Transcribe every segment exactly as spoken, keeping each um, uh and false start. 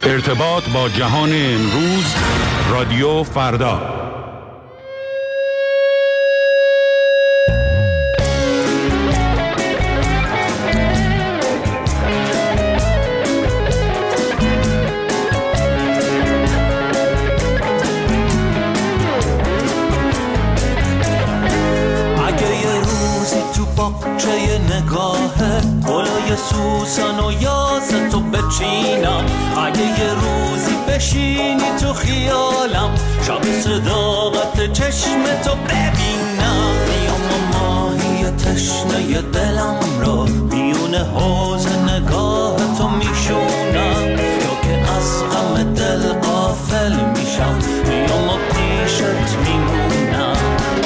ارتباط با جهان امروز، رادیو فردا. باغچه نگاهه گلای سوسن و یاس تو بچینم، اگه یه روزی بشینی تو خیالم، شب صداقت چشم تو ببینم، میام و ماهی تشنه دلم رو میون حوض نگاه تو میشونم، یا که از غم دل غافل میشم، میام و پیشت میمونم.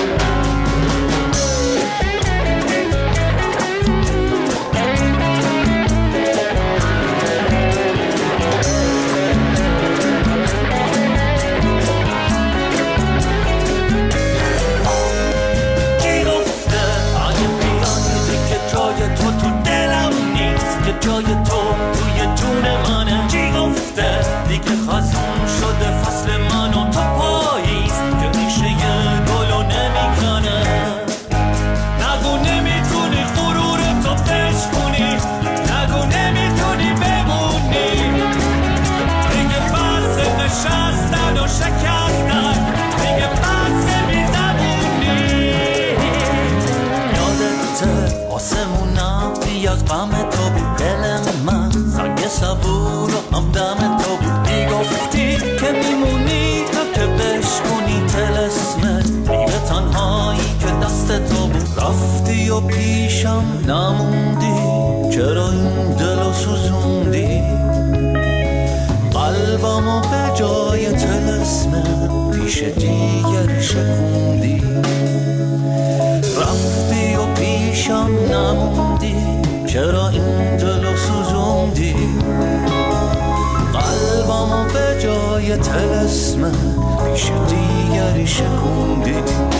جای تو توی جون منه، چی گفته دیگه خزون شده فصل من و تو پاییز که ریشه یه گلو نمیکنه، نگو نمیتونی غرور تو بشکنی، نگو نمیتونی بمونی، دیگه بس نشستن و شکستن، دیگه بس بیزبونی. یادته آسمونم بیاز غم تو بود، دل من سنگ صبور و همدم تو بود، میگفتی که میمونی تا که بشکنی طلسمت، میره تنهایی که دست تو بود، رفتی و پیشم نموندی، چرا این دلو سوزوندی، قلبمو به جای طلسمت پیش دیگری شکوندی، رفتی و پیشم نموندی، چرا این دلو سوزوندی، قلبمو به جای طلسمت پیش دیگری شکوندی.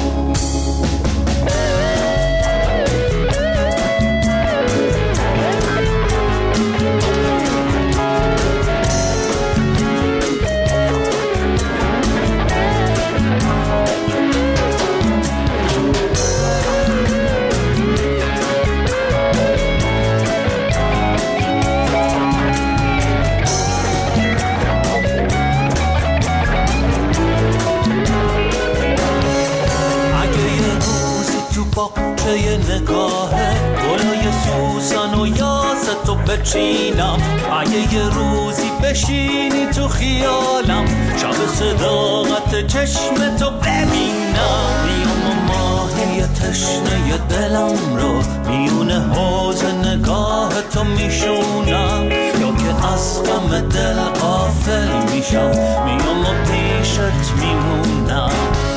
باغچه نگاهه گلای سوسن و یاس تو بچینم، اگه یه روزی بشینی تو خیالم، شب صداقت چشم تو ببینم، میام و ماهی تشنه دلم رو میون حوض نگاه تو میشونم، یا که از غم دل غافل میشم، میام و پیشت میمونم.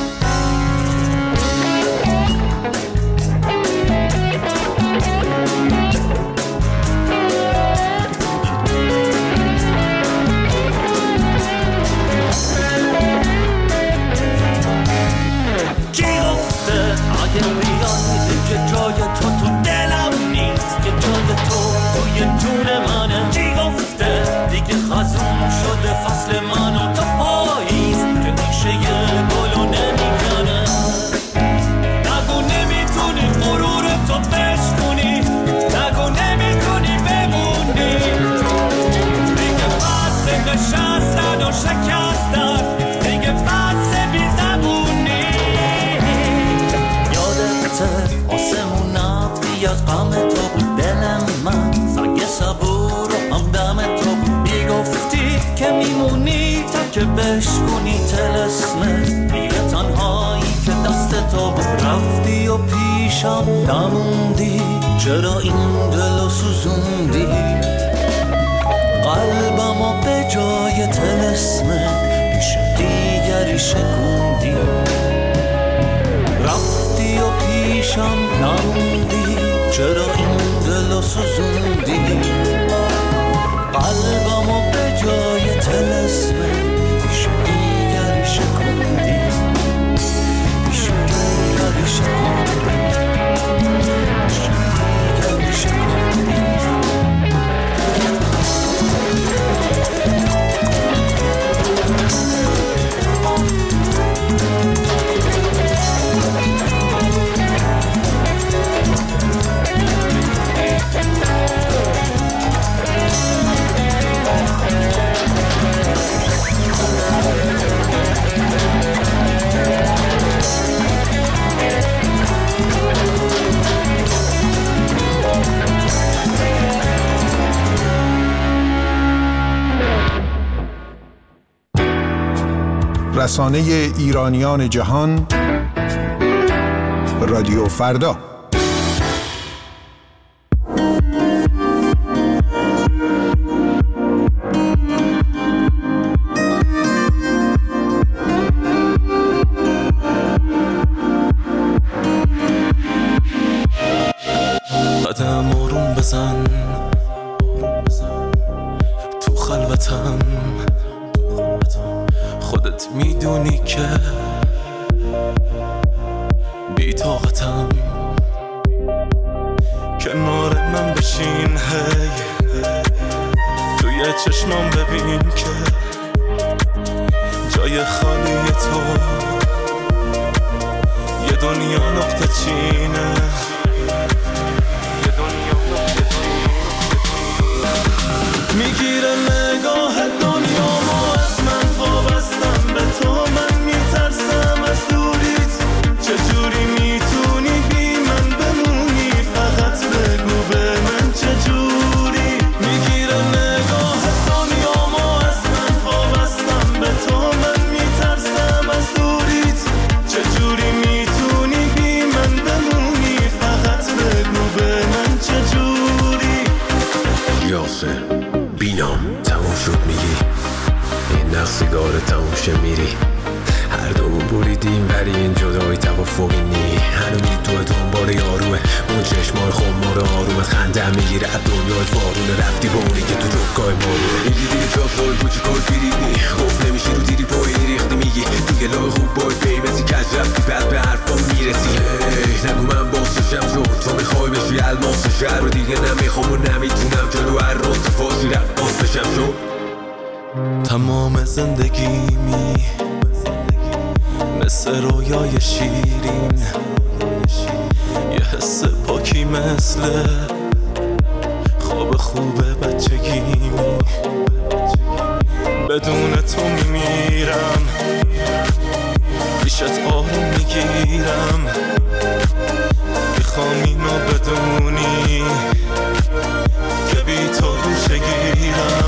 که جای تو تو دلم نیست، که جای تو توی جون منه، چی گفته دیگه خزون شده فصل من و تو پاییز که ریشه یه گلو نمیکنه، نگو نمیتونی غرور تو بشکنی، نگو نمیتونی بمونی، دیگه بس نشستن و شکستن، دیگه بس بیزبونی. آسمونم بیاز غم تو بود، دل من سنگ صبور و همدم تو بود، میگفتی که میمونی تا که بشکنی طلسمت، میره تنهایی که دست تو بود، رفتی و پیشم نموندی، چرا این دلو سوزوندی، قلبمو به جای طلسمت پیش دیگری شکوندی، رفتی و پیشم نموندی، چرا این دلو سوزوندی، قلبمو به جای طلسمت پیش دیگری شکوندی، پیش دیگری شکوندی، پیش دیگری شکوندی. رسانه ایرانیان جهان، رادیو فردا. قدم آروم بزن تو خلوتم، خودت میدونی که بی طاقتم. کنار من بشین هی، توی چشمام ببین که جای خالی تو یه دنیا نقطه چینه. میگیره نگاه دنیامو از من، وابستم به تو، من میترسم از دوریت. چجوری میتونی بی من بمونی؟ فقط بگو به من چجوری. میگیره نگاه دنیامو از من، وابستم به تو، من میترسم از دوریت. چجوری میتونی بی من بمونی؟ فقط بگو به من چجوری. یاسر بینام تموم شد میگی، این نقصگار تموم شه میری. هر دومون بریدیم ولی این جدایی توافقی نی. هنوزی تو دنبال یاروه، اون چشمای خمار آرومت خنده میگیره از دنیای وارونه. رفتی با اونی که تو جوکای ماروه، میگی دیگه جا فای بوچی کار بیریدنی. گفت نمیشی رو دیری پایی ریختی، میگی دیگه لای خوب بای فیمتی کج رفتی بعد به حرفا میرسی. نگو من باسشم شد تو میخوای بشی الماس شهر رو، دیگه نمیخوام و نمیتونم جلو هر روز فاسی رفت باسشم شد. تمام زندگیمی مثل رویای شیرین، یه حس پاکی مثل خواب خوب بچگیمی. بدون تو میمیرم، پیشت آروم میگیرم. میخوام اینو بدونی که بی تو روشه گیرم.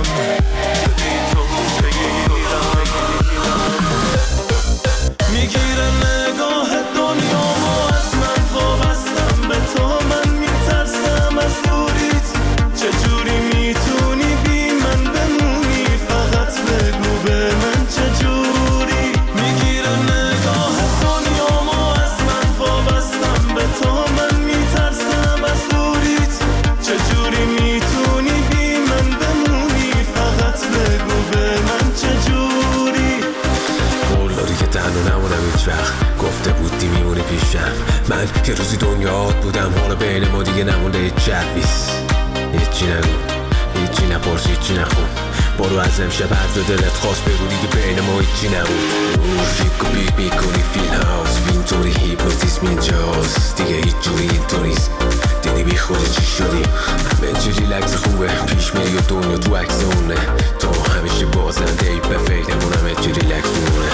میگیره نگاه دنیامو از من، وابستم به تو، من میترسم از دوریت. چجوری میتونی بی من بمونی؟ فقط بگو به من چجوری. میگیره نگاه دنیامو از من، وابستم به تو، من میترسم از دوریت. چجوری میتونی بی من بمونی؟ فقط بگو به من چجوری. قول داری که تنها نمونم هیچ وقت، گفته بودی میمونی پیشم. من یه روزی دنیات بودم، حالا بین ما دیگه نمونده هیچ جویز. هیچی نگو، هیچی نپرس، هیچی نخون. برو از امشب هر جا دلت خواست بگو، دیگه بین ما هیچی نبود. موشیک و بیت میکنی فیل هاوس، اینطوری هیپنوتیزم اینجاست، دیگه هیچ جوری اینطوریست. دیدی بی خودی چی شدی؟ همه چی ریلکس خوبه، پیش میری و دنیا تو عکس اونه. تو همیشه بازنده ای به فکرمون، همه چی ریلکس مونه.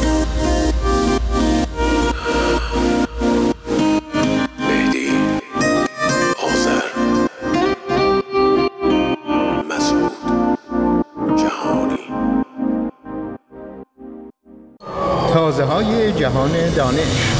مهدی آذر مسعود جهانی. تازه های جهان دانش.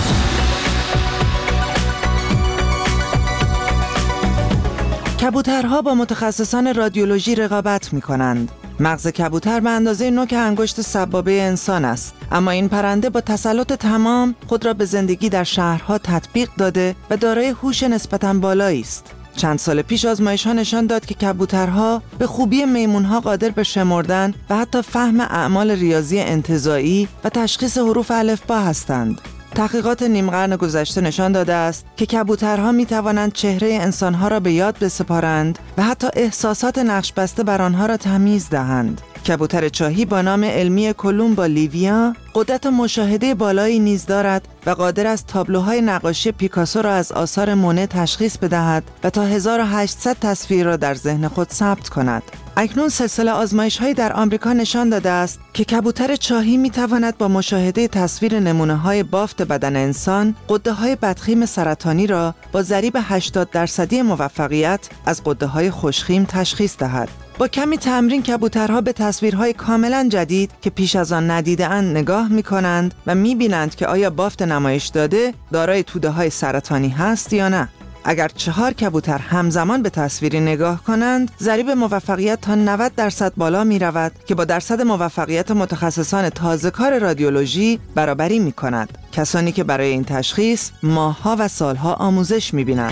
کبوترها با متخصصان رادیولوژی رقابت می کنند. مغز کبوتر به اندازه نوک انگشت سبابه انسان است، اما این پرنده با تسلط تمام خود را به زندگی در شهرها تطبیق داده و دارای هوش نسبتاً بالایی است. چند سال پیش آزمایش‌ها نشان داد که کبوترها به خوبی میمون‌ها قادر به شمردن و حتی فهم اعمال ریاضی انتزاعی و تشخیص حروف الفبا هستند. تحقیقات نیم قرن گذشته نشان داده است که کبوترها می توانند چهره انسانها را به یاد بسپارند و حتی احساسات نقش بسته بر آنها را تمیز دهند. کبوتر چاهی با نام علمی کولومبا لیویا قدرت مشاهده بالایی نیز دارد و قادر است تابلوهای نقاشی پیکاسو را از آثار مونه تشخیص بدهد و تا هزار و هشتصد تصویر را در ذهن خود ثبت کند. اکنون سلسله آزمایش‌هایی در آمریکا نشان داده است که کبوتر چاهی می‌تواند با مشاهده تصویر نمونه‌های بافت بدن انسان، غده‌های بدخیم سرطانی را با ضریب هشتاد درصدی موفقیت از غده‌های خوشخیم تشخیص دهد. با کمی تمرین کبوترها به تصویرهای کاملا جدید که پیش از آن ندیده‌اند نگاه می‌کنند و می‌بینند که آیا بافت نمایش داده دارای توده‌های سرطانی هست یا نه. اگر چهار کبوتر همزمان به تصویری نگاه کنند، ضریب موفقیت تا نود درصد بالا می رود که با درصد موفقیت متخصصان تازه‌کار رادیولوژی برابری می کند. کسانی که برای این تشخیص ماه‌ها و سال‌ها آموزش می بینند.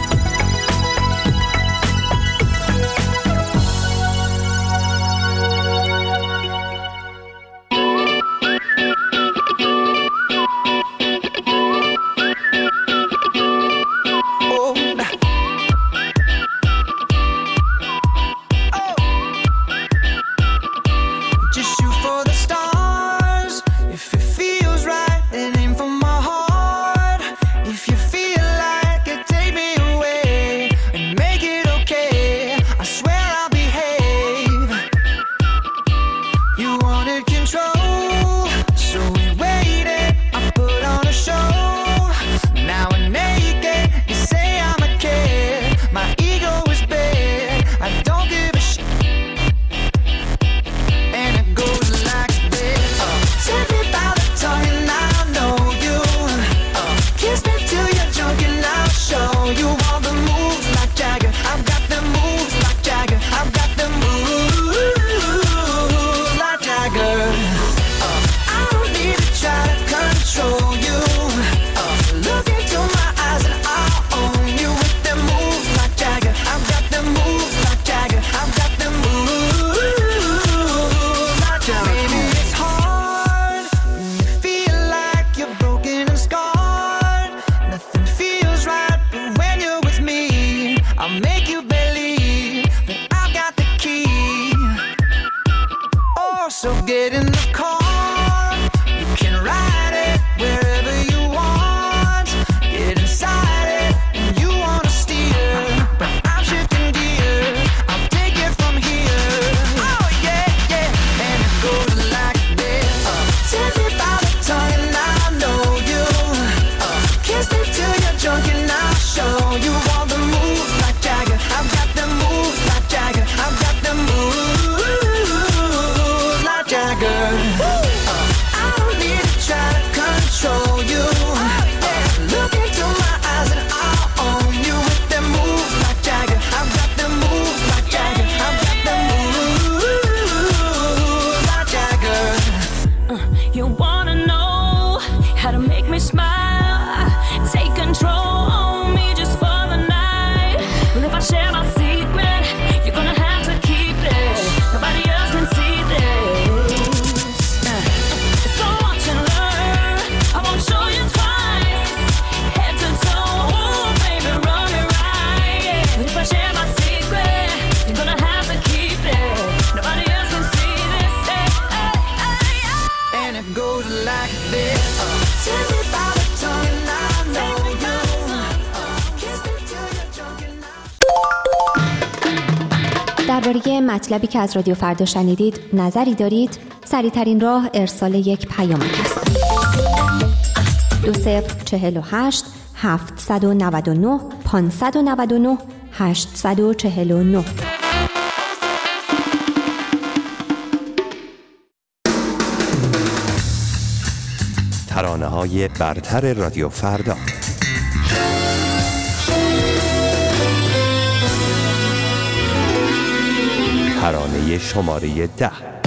درباره مطلبی که از رادیو فردا شنیدید نظری دارید؟ سریع‌ترین راه ارسال یک پیامک است. دو صفر چهل و هشت هفتصد و نود و نه پانصد و نود و نه هشتصد و چهل و نه. ترانه‌های برتر رادیو فردا. ترانه شماره ده.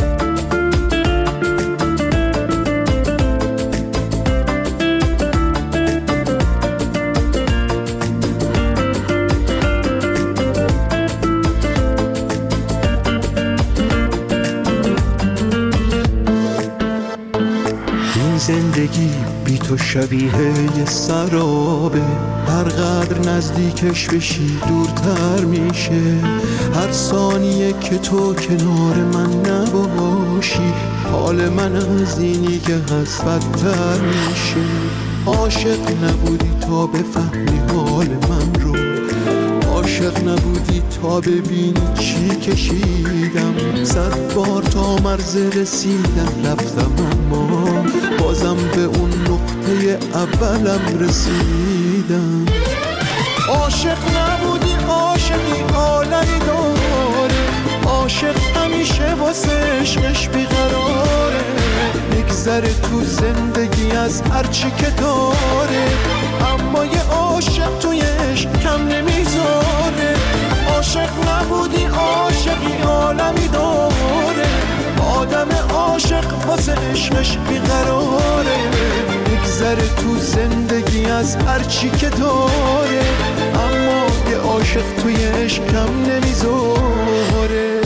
زندگی بی تو شبیه یه سرابه، هر قدر نزدیکش بشی دورتر میشه. هر ثانیه که تو کنار من نباشی، حال من از اینی که هست بدتر میشه. عاشق نبودی تا بفهمی حال من رو، عاشق نبودی تا ببینی چی کشیدم. صد بار تا مرز رسیدم رفتم، اما بازم به اون نقطه اولم رسیدم. عاشق نبودی عاشقی عالمی داره، عاشق همیشه واسه عشقش بیقراره، میگذره تو زندگی از هرچی که داره، اما یه عاشق توی عشق کم نمیذاره. عاشق نبودی عاشقی عالمی داره، آدم عاشق واسه عشقش بیقراره، میگذره تو زندگی از هرچی که داره، اما یه عاشق توی عشق کم نمیذاره.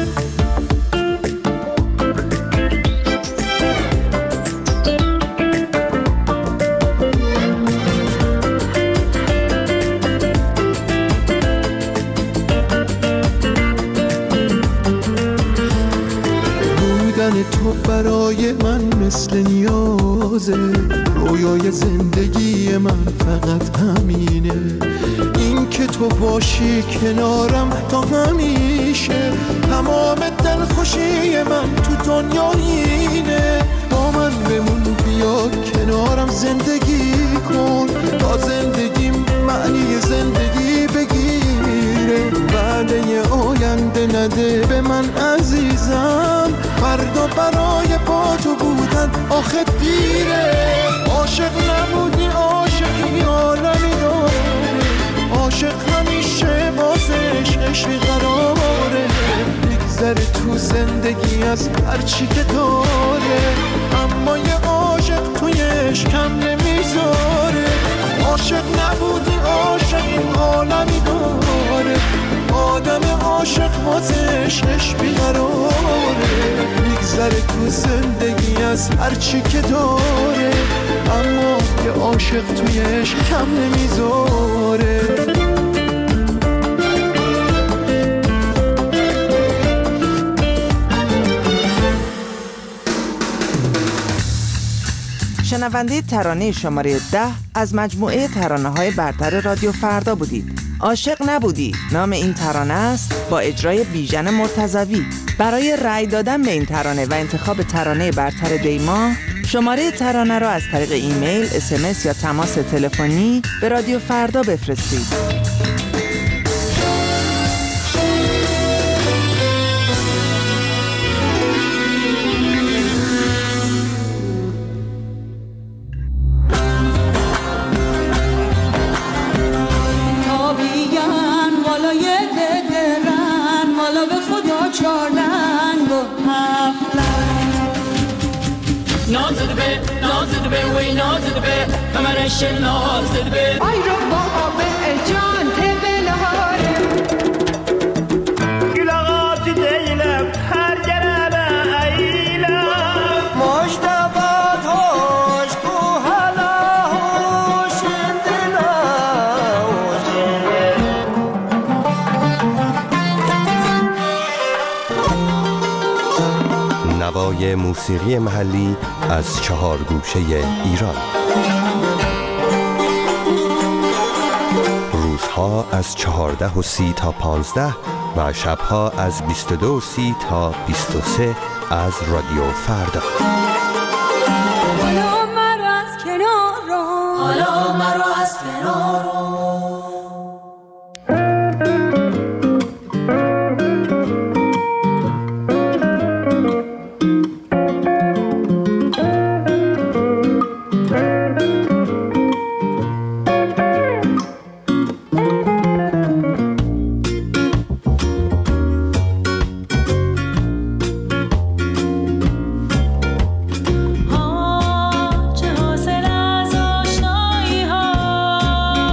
تو برای من مثل نیازه، رویای زندگی من فقط همینه، این که تو باشی کنارم تا همیشه، تمام دلخوشی من تو دنیا اینه. با من بمون بیا کنارم زندگی کن، تا زندگیم معنی زندگی بگیره، وعده آینده نده به من عزیزم، فردا برای با تو بودن آخه دیره. عاشق نبودی عاشقی عالمی داره، عاشق همیشه واسه عشقش بیقراره، میگذره تو زندگی از هرچی که داره، اما یه عاشق توی عشق کم نمیذاره. عاشق نبودی عاشقی عالمی داره، آدم عاشق واسه عشقش بیقراره، میگذره تو زندگی از هرچی که داره، اما یه عاشق توی عشق کم نمیذاره. شنونده ترانه شماره ده از مجموعه ترانه‌های برتر رادیو فردا بودید. عاشق نبودی نام این ترانه است، با اجرای بیژن مرتضوی. برای رأی دادن به این ترانه و انتخاب ترانه برتر دیما، شماره ترانه را از طریق ایمیل، اس ام اس یا تماس تلفنی به رادیو فردا بفرستید. نازده به نازده به وی نازده به کمرش نازده به آی رو بابا به جان تبلاره گلاغات دیلم هر گربه ایلم مجتبات هاش کو حالا هوشن دلا نوای موسیقی محلی از چهار گوشه ایران. روزها از چهارده و سی تا پانزده و شبها از بیست و دو و سی تا بیست و سه از رادیو فردا. حالا مرا از کنار رو، حالا مرا از کنار رو. چه حاصل از آشنایی ها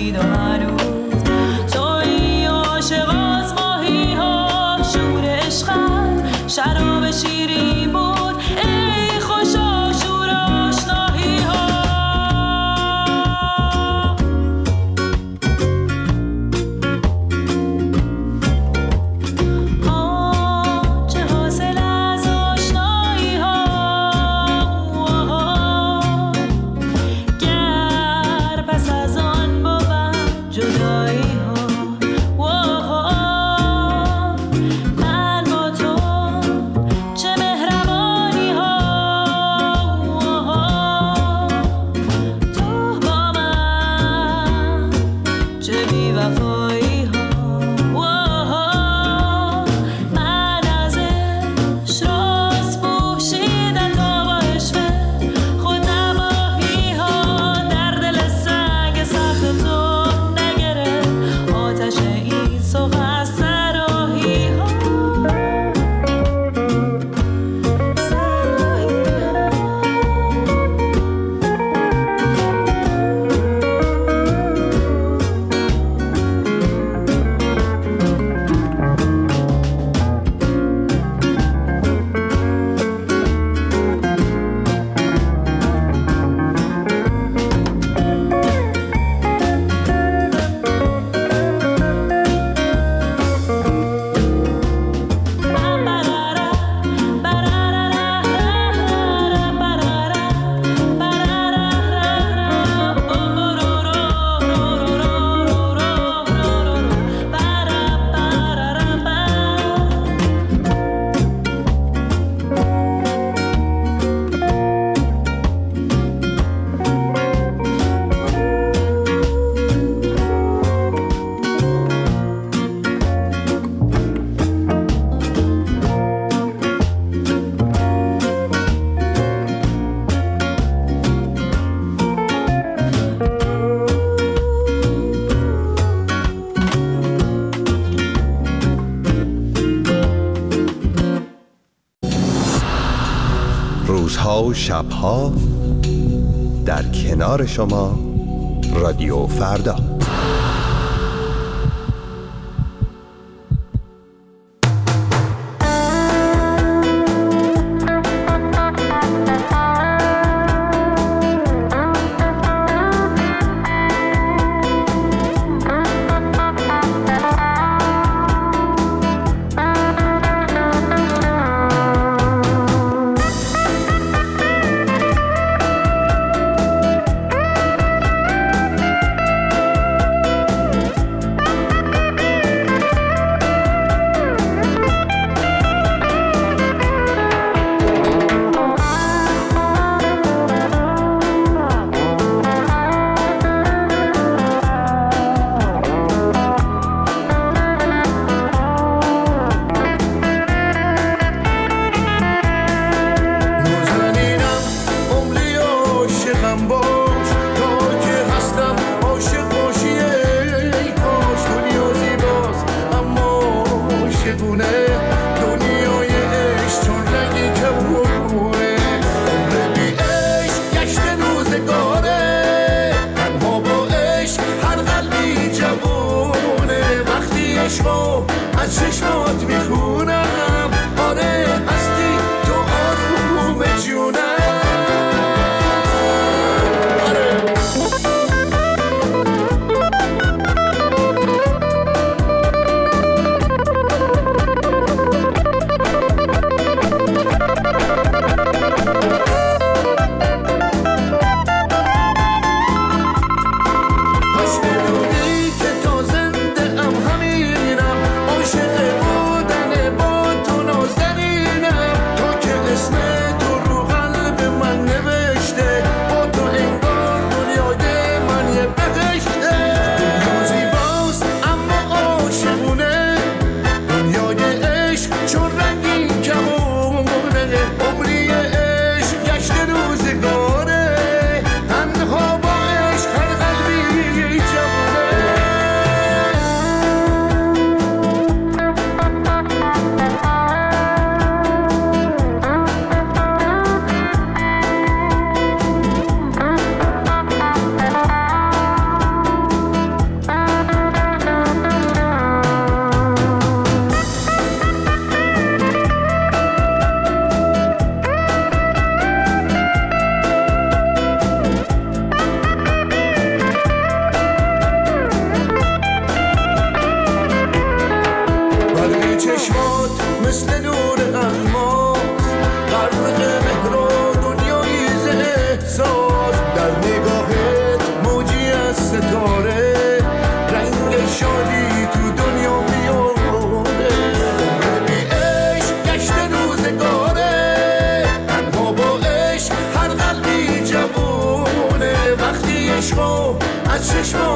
خورشید و هنوز توی عاشقات ماهی ها شور عشقت شراب شیرین بود ای خوشا شور آشنایی ها آه چه حاصل از آشنایی ها گر پس از آن بود جدایی ها من با تو چه مهربانی ها تو با من چه بی‌وفایی ها من از عشق راست پوشیدم تا با عشق خود نماهی ها در دل سنگ سخت تو نگرفت آتش این سوغ سراحی ها روزها و شبها در کنار شما رادیو فردا.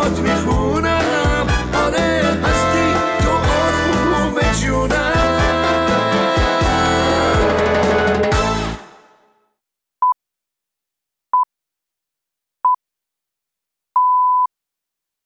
برات میخونم